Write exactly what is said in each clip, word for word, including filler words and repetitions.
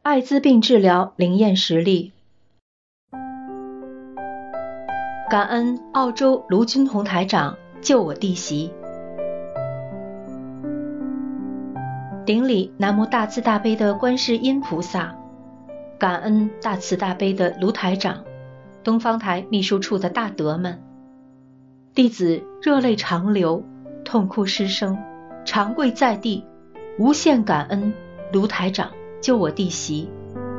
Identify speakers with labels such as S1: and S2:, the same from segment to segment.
S1: 艾滋病治疗灵验实例。感恩澳洲卢军宏台长救我弟媳。顶礼南无大慈大悲的观世音菩萨，感恩大慈大悲的卢台长，东方台秘书处的大德们。弟子热泪长流，痛哭失声，长跪在地，无限感恩卢台长救我弟媳。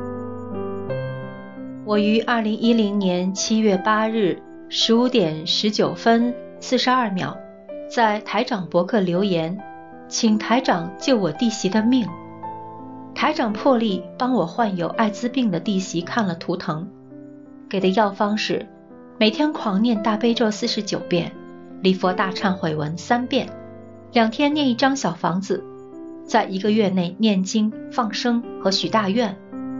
S1: 我于二零一零年七月八日十五点十九分四十二秒在台长博客留言，请台长救我弟媳的命。台长破例帮我患有艾滋病的弟媳看了图腾，给的药方是每天狂念大悲咒四十九遍，礼佛大忏悔文三遍，两天念一张小房子，在一个月内念经、放生和许大愿。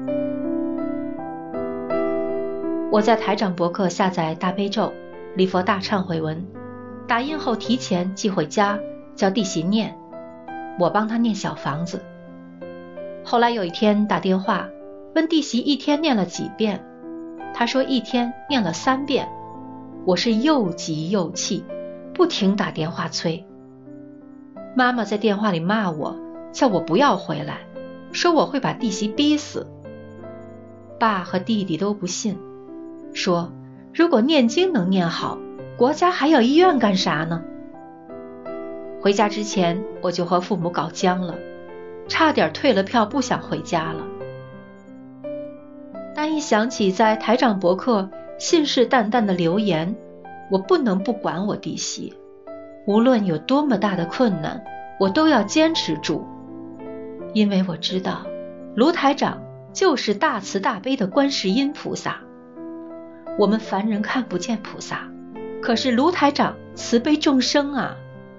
S1: 我在台长博客下载大悲咒、礼佛大忏悔文，打印后提前寄回家，叫弟媳念，我帮她念小房子。后来有一天打电话问弟媳一天念了几遍，她说一天念了三遍。我是又急又气，不停打电话催。妈妈在电话里骂我，叫我不要回来，说我会把弟媳逼死。爸和弟弟都不信，说如果念经能念好，国家还要医院干啥呢？回家之前我就和父母搞僵了，差点退了票不想回家了。但一想起在台长博客信誓旦旦的留言，我不能不管我弟媳，无论有多么大的困难，我都要坚持住。因为我知道卢台长就是大慈大悲的观世音菩萨，我们凡人看不见菩萨，可是卢台长慈悲众生啊。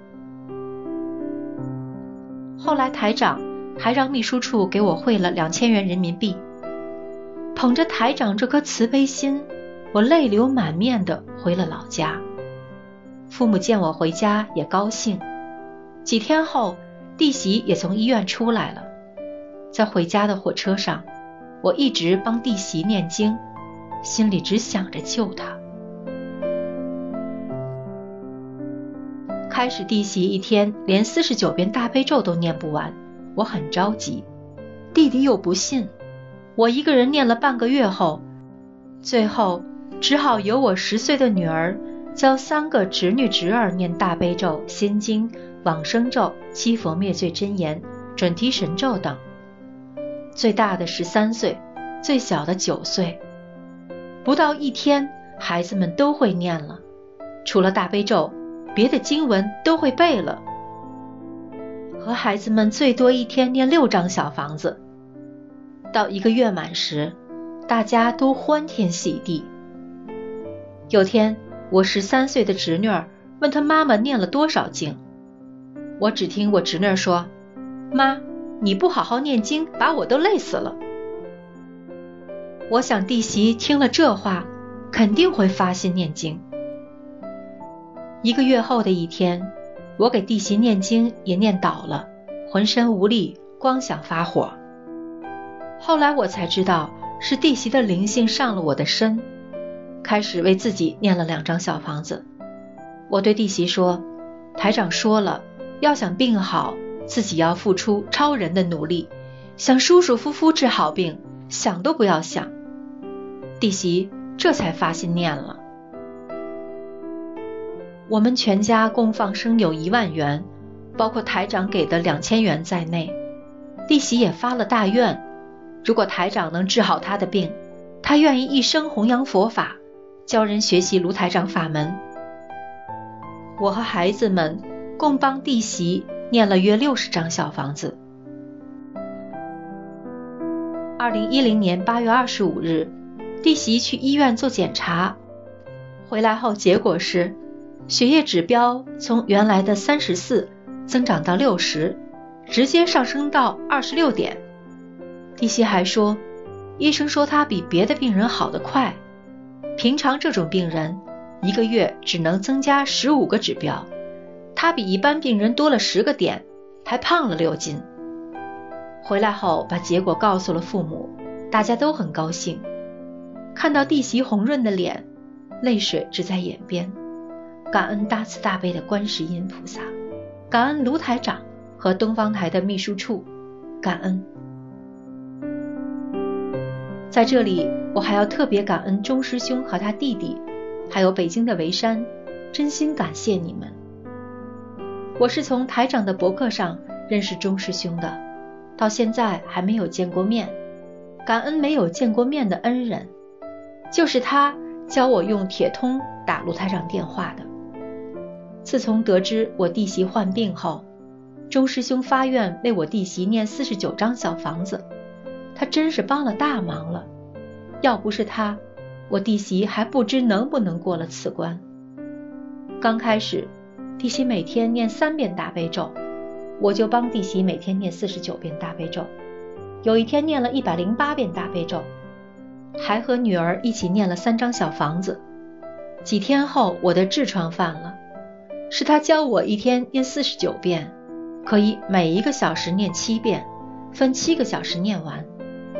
S1: 后来台长还让秘书处给我汇了两千元人民币，捧着台长这颗慈悲心，我泪流满面地回了老家。父母见我回家也高兴。几天后，弟媳也从医院出来了。在回家的火车上，我一直帮弟媳念经，心里只想着救她。开始弟媳一天连四十九遍大悲咒都念不完，我很着急，弟弟又不信。我一个人念了半个月后，最后只好由我十岁的女儿教三个侄女侄儿念大悲咒、心经、往生咒、七佛灭罪真言、准提神咒等。最大的十三岁，最小的九岁。不到一天，孩子们都会念了，除了大悲咒，别的经文都会背了。和孩子们最多一天念六张小房子。到一个月满时，大家都欢天喜地。有天，我十三岁的侄女儿问她妈妈念了多少经，我只听我侄女儿说：“妈，你不好好念经，把我都累死了。”我想弟媳听了这话，肯定会发心念经。一个月后的一天，我给弟媳念经也念倒了，浑身无力，光想发火。后来我才知道，是弟媳的灵性上了我的身，开始为自己念了两张小房子。我对弟媳说，台长说了，要想病好，自己要付出超人的努力，想舒舒服服治好病，想都不要想。弟媳这才发心念了。我们全家共放生有一万元，包括台长给的两千元在内。弟媳也发了大愿，如果台长能治好她的病，她愿意一生弘扬佛法，教人学习卢台长法门。我和孩子们共帮弟媳念了约六十张小房子。二零一零年八月二十五日，弟媳去医院做检查，回来后结果是血液指标从原来的三十四增长到六十，直接上升到二十六点。弟媳还说，医生说她比别的病人好得快，平常这种病人一个月只能增加十五个指标，她比一般病人多了十个点，还胖了六斤。回来后把结果告诉了父母， 大家都很高兴。看到弟媳红润的脸，泪水直在眼边。感恩大慈大悲的观世音菩萨，感恩卢台长和东方台的秘书处，感恩。在这里，我还要特别感恩钟师兄和他弟弟，还有北京的维山，真心感谢你们。我是从台长的博客上认识钟师兄的，到现在还没有见过面，感恩没有见过面的恩人，就是他教我用铁通打卢台长电话的。自从得知我弟媳患病后，钟师兄发愿为我弟媳念四十九张小房子，他真是帮了大忙了。要不是他，我弟媳还不知能不能过了此关。刚开始弟媳每天念三遍大悲咒，我就帮弟媳每天念四十九遍大悲咒，有一天念了一百零八遍大悲咒，还和女儿一起念了三张小房子。几天后我的痔疮犯了，是他教我一天念四十九遍，可以每一个小时念七遍，分七个小时念完。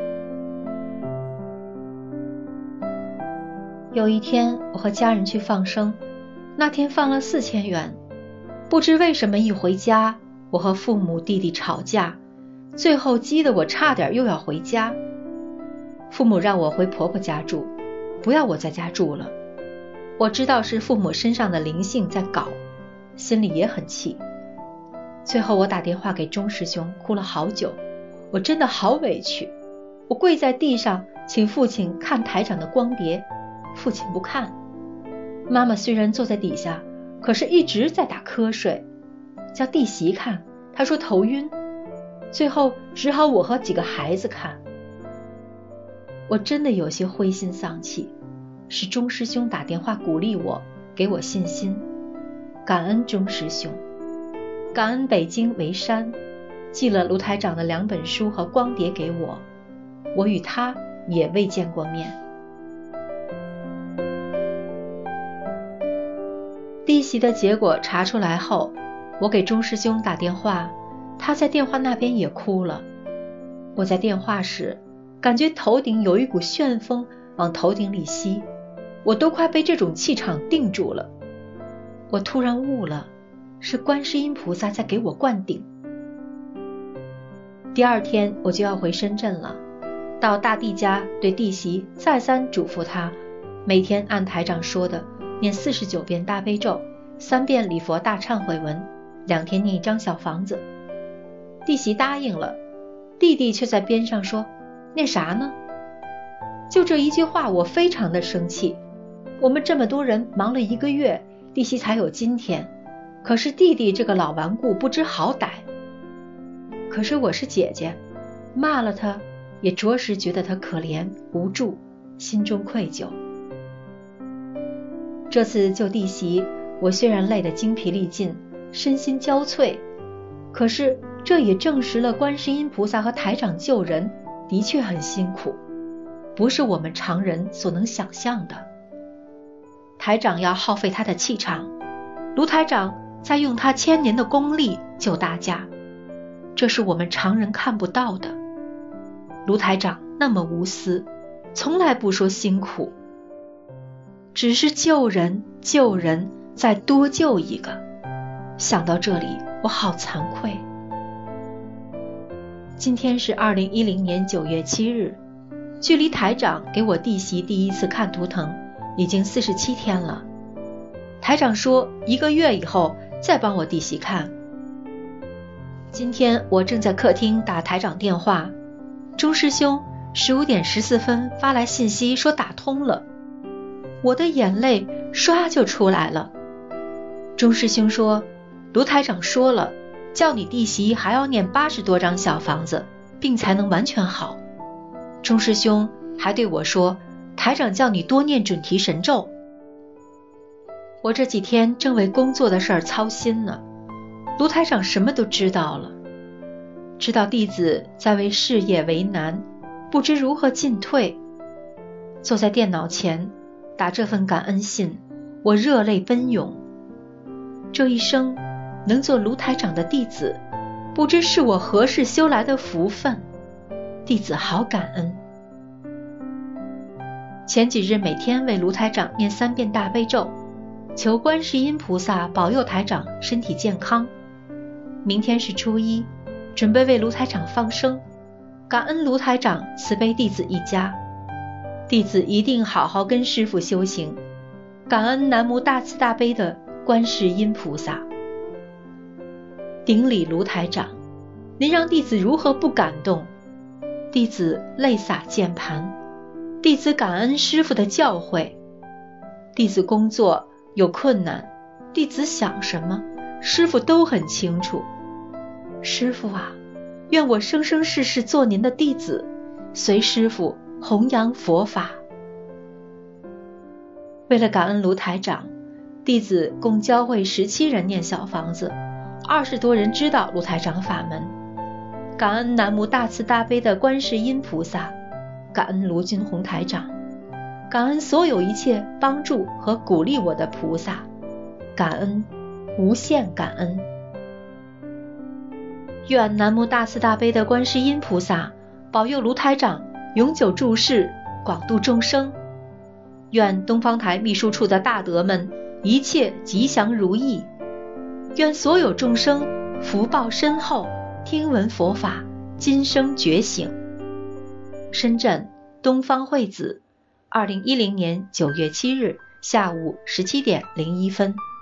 S1: 有一天我和家人去放生，那天放了四千元，不知为什么一回家，我和父母弟弟吵架，最后激得我差点又要回家。父母让我回婆婆家住，不要我在家住了。我知道是父母身上的灵性在搞，心里也很气。最后我打电话给钟师兄，哭了好久，我真的好委屈。我跪在地上请父亲看台长的光碟，父亲不看。妈妈虽然坐在底下，可是一直在打瞌睡，叫弟媳看，她说头晕，最后只好我和几个孩子看。我真的有些灰心丧气，是钟师兄打电话鼓励我，给我信心，感恩钟师兄，感恩北京维山寄了卢台长的两本书和光碟给我，我与他也未见过面。弟媳的结果查出来后，我给钟师兄打电话，他在电话那边也哭了。我在电话时感觉头顶有一股旋风往头顶里吸，我都快被这种气场定住了。我突然悟了，是观世音菩萨在给我灌顶。第二天我就要回深圳了，到大弟家对弟媳再三嘱咐他，每天按台长说的念四十九遍大悲咒，三遍礼佛大忏悔文，两天念一张小房子。弟媳答应了，弟弟却在边上说，念啥呢？就这一句话我非常的生气。我们这么多人忙了一个月，弟媳才有今天，可是弟弟这个老顽固不知好歹。可是我是姐姐，骂了他也着实觉得他可怜无助，心中愧疚。这次救弟媳，我虽然累得精疲力尽，身心交瘁，可是这也证实了观世音菩萨和台长救人的确很辛苦，不是我们常人所能想象的。台长要耗费他的气场，卢台长在用他千年的功力救大家，这是我们常人看不到的。卢台长那么无私，从来不说辛苦，只是救人救人再多救一个。想到这里我好惭愧。今天是二零一零年九月七日，距离台长给我弟媳第一次看图腾已经四十七天了。台长说一个月以后再帮我弟媳看。今天我正在客厅打台长电话，钟师兄十五点十四分发来信息说打通了，我的眼泪唰就出来了。钟师兄说，卢台长说了，叫你弟媳还要念八十多张小房子，病才能完全好。钟师兄还对我说，台长叫你多念准提神咒。我这几天正为工作的事儿操心呢，卢台长什么都知道了，知道弟子在为事业为难，不知如何进退。坐在电脑前打这份感恩信，我热泪奔涌。这一生能做卢台长的弟子，不知是我何世修来的福分，弟子好感恩。 前几日每天为卢台长念三遍大悲咒，求观世音菩萨保佑台长身体健康。明天是初一，准备为卢台长放生，感恩卢台长慈悲弟子一家，弟子一定好好跟师父修行，感恩南无大慈大悲的观世音菩萨。顶礼卢台长，您让弟子如何不感动？弟子泪洒键盘，弟子感恩师父的教诲。弟子工作有困难，弟子想什么，师父都很清楚。师父啊，愿我生生世世做您的弟子，随师父弘扬佛法。为了感恩卢台长，弟子共教会十七人念小房子，二十多人知道卢台长法门。感恩南无大慈大悲的观世音菩萨，感恩卢军宏台长，感恩所有一切帮助和鼓励我的菩萨，感恩，无限感恩。愿南无大慈大悲的观世音菩萨保佑卢台长永久住世，广度众生。愿东方台秘书处的大德们一切吉祥如意。愿所有众生福报深厚，听闻佛法，今生觉醒。深圳东方惠子，二零一零年九月七日下午十七点零一分。